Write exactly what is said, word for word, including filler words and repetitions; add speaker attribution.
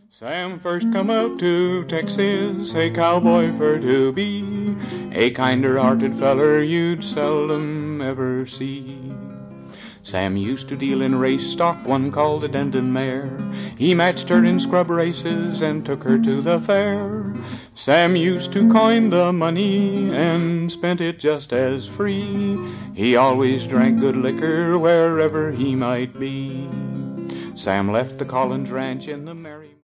Speaker 1: Sam first come up to Texas, a cowboy for to be, a kinder-hearted feller you'd seldom ever see. Sam used to deal in race stock, one called the Denton mare. He matched her in scrub races and took her to the fair. Sam used to coin the money and spent it just as free. He always drank good liquor wherever he might be. Sam left the Collins Ranch in the merry